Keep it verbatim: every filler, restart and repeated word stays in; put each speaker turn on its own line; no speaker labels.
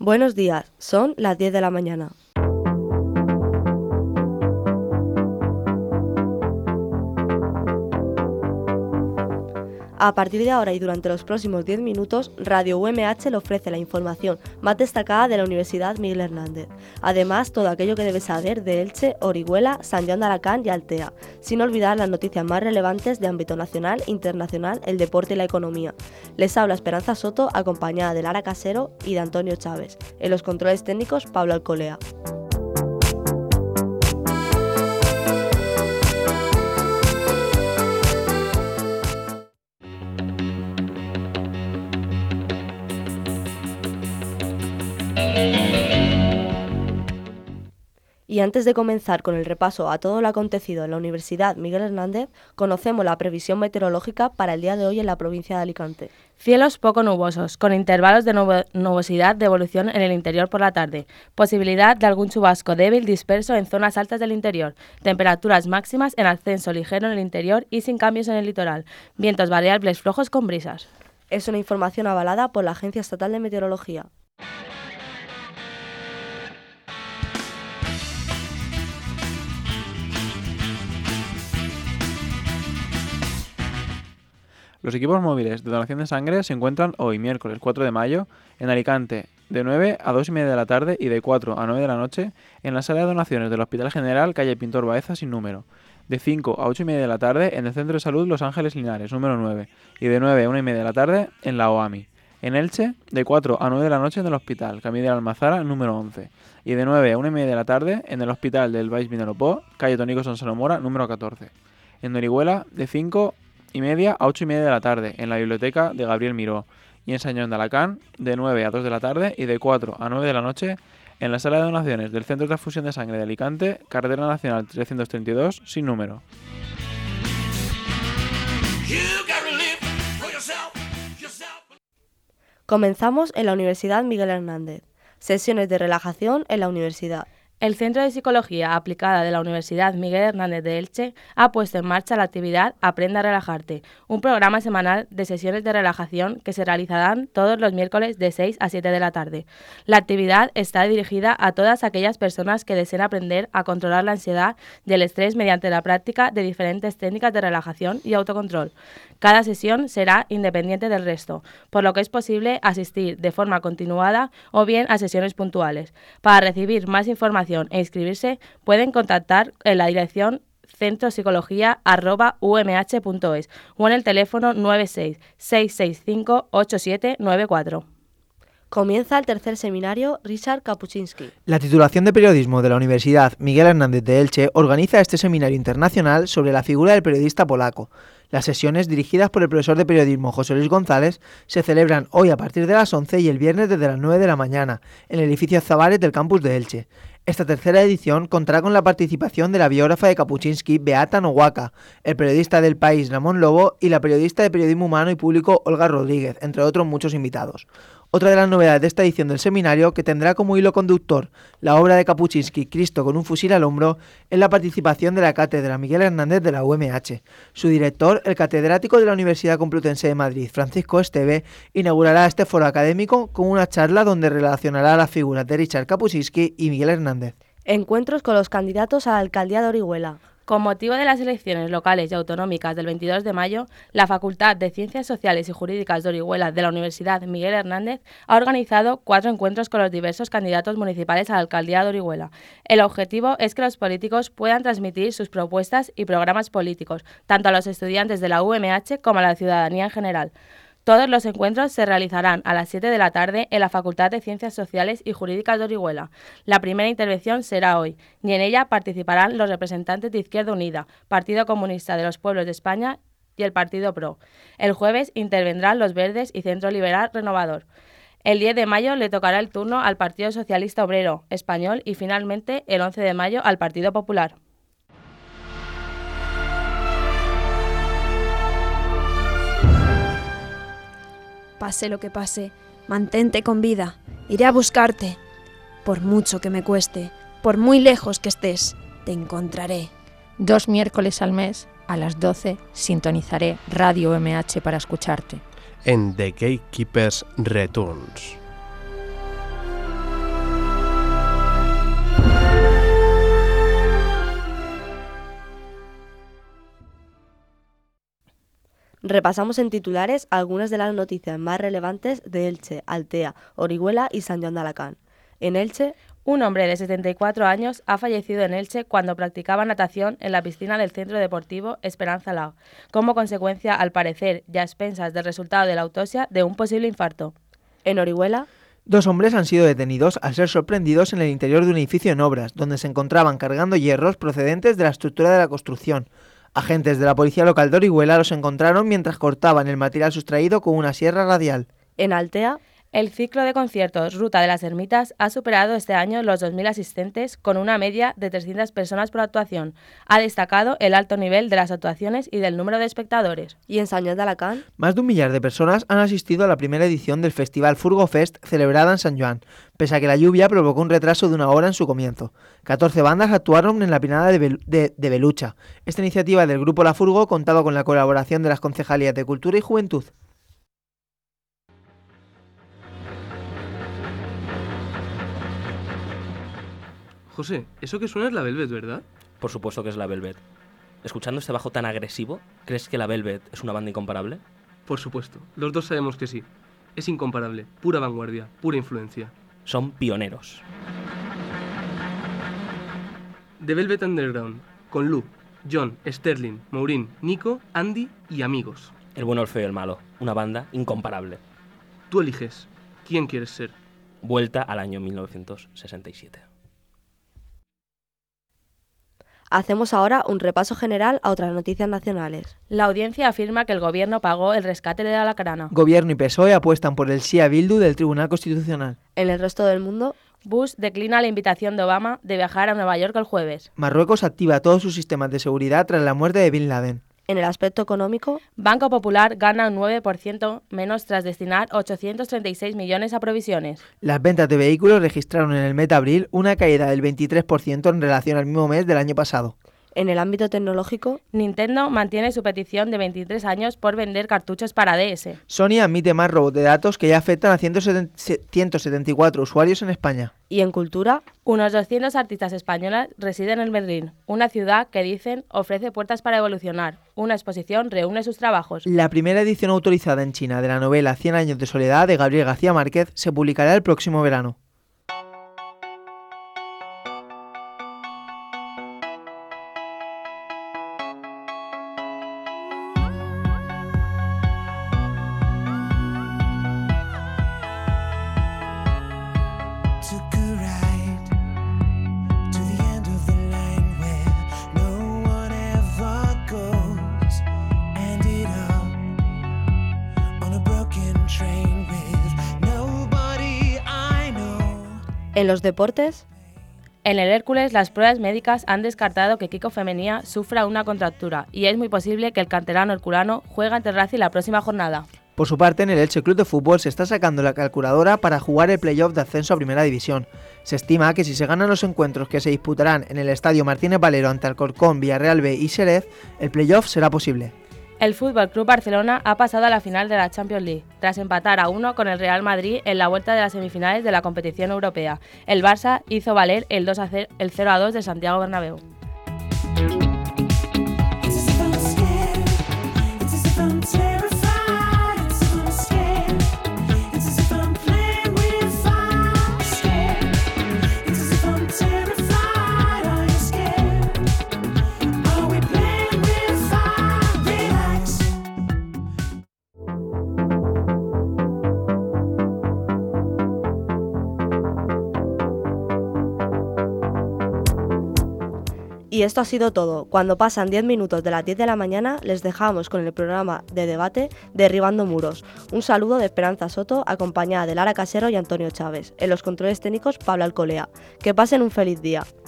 Buenos días, son las diez de la mañana. A partir de ahora y durante los próximos diez minutos, Radio U M H le ofrece la información más destacada de la Universidad Miguel Hernández. Además, todo aquello que debe saber de Elche, Orihuela, San Joan de Alacant y Altea, sin olvidar las noticias más relevantes de ámbito nacional, internacional, el deporte y la economía. Les habla Esperanza Soto, acompañada de Lara Casero y de Antonio Chávez. En los controles técnicos, Pablo Alcolea. Y antes de comenzar con el repaso a todo lo acontecido en la Universidad Miguel Hernández, conocemos la previsión meteorológica para el día de hoy en la provincia de Alicante.
Cielos poco nubosos, con intervalos de nubo- nubosidad de evolución en el interior por la tarde. Posibilidad de algún chubasco débil disperso en zonas altas del interior. Temperaturas máximas en ascenso ligero en el interior y sin cambios en el litoral. Vientos variables flojos con brisas.
Es una información avalada por la Agencia Estatal de Meteorología.
Los equipos móviles de donación de sangre se encuentran hoy, miércoles cuatro de mayo, en Alicante, de nueve a dos y media de la tarde y de cuatro a nueve de la noche, en la sala de donaciones del Hospital General, calle Pintor Baeza, sin número. De cinco a ocho y media de la tarde, en el Centro de Salud Los Ángeles Linares, número nueve. Y de nueve a una y media de la tarde, en la O A M I. En Elche, de cuatro a nueve de la noche en el Hospital, Camí de la Almazara, número once. Y de nueve a una y media de la tarde, en el Hospital del Baix Vinalopó, calle Tónico Son Mora, número catorce. En Orihuela, de cinco y media a ocho y media de la tarde, en la biblioteca de Gabriel Miró, y en San Joan de Alacant, de nueve a dos de la tarde y de cuatro a nueve de la noche, en la sala de donaciones del Centro de Transfusión de Sangre de Alicante, carretera nacional trescientos treinta y dos, sin número.
Comenzamos en la Universidad Miguel Hernández. Sesiones de relajación en la universidad.
El Centro de Psicología Aplicada de la Universidad Miguel Hernández de Elche ha puesto en marcha la actividad Aprende a relajarte, un programa semanal de sesiones de relajación que se realizarán todos los miércoles de seis a siete de la tarde. La actividad está dirigida a todas aquellas personas que deseen aprender a controlar la ansiedad y el estrés mediante la práctica de diferentes técnicas de relajación y autocontrol. Cada sesión será independiente del resto, por lo que es posible asistir de forma continuada o bien a sesiones puntuales. Para recibir más información e inscribirse, pueden contactar en la dirección centropsicología arroba u m h punto es o en el teléfono nueve seis seis seis cinco ocho siete nueve cuatro.
Comienza el tercer seminario Ryszard Kapuczynski.
La titulación de periodismo de la Universidad Miguel Hernández de Elche organiza este seminario internacional sobre la figura del periodista polaco. Las sesiones, dirigidas por el profesor de periodismo José Luis González, se celebran hoy a partir de las once y el viernes desde las nueve de la mañana, en el edificio Zavares del campus de Elche. Esta tercera edición contará con la participación de la biógrafa de Kapuczynski, Beata Nowacka, el periodista del País, Ramón Lobo, y la periodista de periodismo humano y público, Olga Rodríguez, entre otros muchos invitados. Otra de las novedades de esta edición del seminario, que tendrá como hilo conductor la obra de Kapuczynski, Cristo con un fusil al hombro, es la participación de la Cátedra Miguel Hernández de la U M H. Su director, el catedrático de la Universidad Complutense de Madrid, Francisco Esteve, inaugurará este foro académico con una charla donde relacionará las figuras de Ryszard Kapuczynski y Miguel Hernández.
Encuentros con los candidatos a la alcaldía de Orihuela.
Con motivo de las elecciones locales y autonómicas del veintidós de mayo, la Facultad de Ciencias Sociales y Jurídicas de Orihuela de la Universidad Miguel Hernández ha organizado cuatro encuentros con los diversos candidatos municipales a la alcaldía de Orihuela. El objetivo es que los políticos puedan transmitir sus propuestas y programas políticos, tanto a los estudiantes de la U M H como a la ciudadanía en general. Todos los encuentros se realizarán a las siete de la tarde en la Facultad de Ciencias Sociales y Jurídicas de Orihuela. La primera intervención será hoy, y en ella participarán los representantes de Izquierda Unida, Partido Comunista de los Pueblos de España y el Partido Pro. El jueves intervendrán los Verdes y Centro Liberal Renovador. El diez de mayo le tocará el turno al Partido Socialista Obrero Español y finalmente el once de mayo al Partido Popular.
Pase lo que pase, mantente con vida, iré a buscarte. Por mucho que me cueste, por muy lejos que estés, te encontraré.
Dos miércoles al mes, a las doce, sintonizaré Radio M H para escucharte.
En The Gatekeepers Returns.
Repasamos en titulares algunas de las noticias más relevantes de Elche, Altea, Orihuela y San Joan de Alacant. En Elche,
un hombre de setenta y cuatro años ha fallecido en Elche cuando practicaba natación en la piscina del Centro Deportivo Esperanza Lau, como consecuencia, al parecer, ya a expensas del resultado de la autopsia, de un posible infarto.
En Orihuela,
dos hombres han sido detenidos al ser sorprendidos en el interior de un edificio en obras, donde se encontraban cargando hierros procedentes de la estructura de la construcción. Agentes de la policía local de Orihuela los encontraron mientras cortaban el material sustraído con una sierra radial.
En Altea,
el ciclo de conciertos Ruta de las Ermitas ha superado este año los dos mil asistentes, con una media de trescientas personas por actuación. Ha destacado el alto nivel de las actuaciones y del número de espectadores.
Y en San Joan de Alacant,
más de un millar de personas han asistido a la primera edición del Festival Furgo Fest celebrada en San Joan, pese a que la lluvia provocó un retraso de una hora en su comienzo. catorce bandas actuaron en la Pinada de, Bel- de, de Belucha. Esta iniciativa del Grupo La Furgo contaba con la colaboración de las Concejalías de Cultura y Juventud.
José, eso que suena es la Velvet, ¿verdad?
Por supuesto que es la Velvet. Escuchando este bajo tan agresivo, ¿crees que la Velvet es una banda incomparable?
Por supuesto, los dos sabemos que sí. Es incomparable, pura vanguardia, pura influencia.
Son pioneros.
The Velvet Underground, con Lu, John, Sterling, Maureen, Nico, Andy y amigos.
El bueno, el feo y el malo. Una banda incomparable.
Tú eliges. ¿Quién quieres ser?
Vuelta al año mil novecientos sesenta y siete.
hacemos ahora un repaso general a otras noticias nacionales.
La audiencia afirma que el gobierno pagó el rescate de la Crana.
Gobierno y P S O E apuestan por el sí a Bildu del Tribunal Constitucional.
En el resto del mundo,
Bush declina la invitación de Obama de viajar a Nueva York el jueves.
Marruecos activa todos sus sistemas de seguridad tras la muerte de Bin Laden.
en el aspecto económico,
Banco Popular gana un nueve por ciento menos tras destinar ochocientos treinta y seis millones a provisiones.
Las ventas de vehículos registraron en el mes de abril una caída del veintitrés por ciento en relación al mismo mes del año pasado.
en el ámbito tecnológico,
Nintendo mantiene su petición de veintitrés años por vender cartuchos para D S.
Sony admite más robos de datos que ya afectan a ciento setenta y cuatro usuarios en España.
y en cultura,
Unos doscientos artistas españoles residen en Berlín, una ciudad que dicen ofrece puertas para evolucionar. Una exposición reúne sus trabajos.
La primera edición autorizada en China de la novela Cien años de soledad de Gabriel García Márquez se publicará el próximo verano.
en los deportes,
En el Hércules, las pruebas médicas han descartado que Kiko Femenía sufra una contractura y es muy posible que el canterano herculano juegue ante el Racing la próxima jornada.
Por su parte, en el Elche Club de Fútbol se está sacando la calculadora para jugar el playoff de ascenso a Primera División. Se estima que si se ganan los encuentros que se disputarán en el Estadio Martínez Valero ante Alcorcón, Villarreal B y Xerez, el playoff será posible.
El Fútbol Club Barcelona ha pasado a la final de la Champions League, tras empatar a uno con el Real Madrid en la vuelta de las semifinales de la competición europea. El Barça hizo valer el, dos a cero, el cero a dos de Santiago Bernabéu.
Y esto ha sido todo. Cuando pasan diez minutos de las diez de la mañana, les dejamos con el programa de debate Derribando Muros. Un saludo de Esperanza Soto, acompañada de Lara Casero y Antonio Chávez. En los controles técnicos, Pablo Alcolea. Que pasen un feliz día.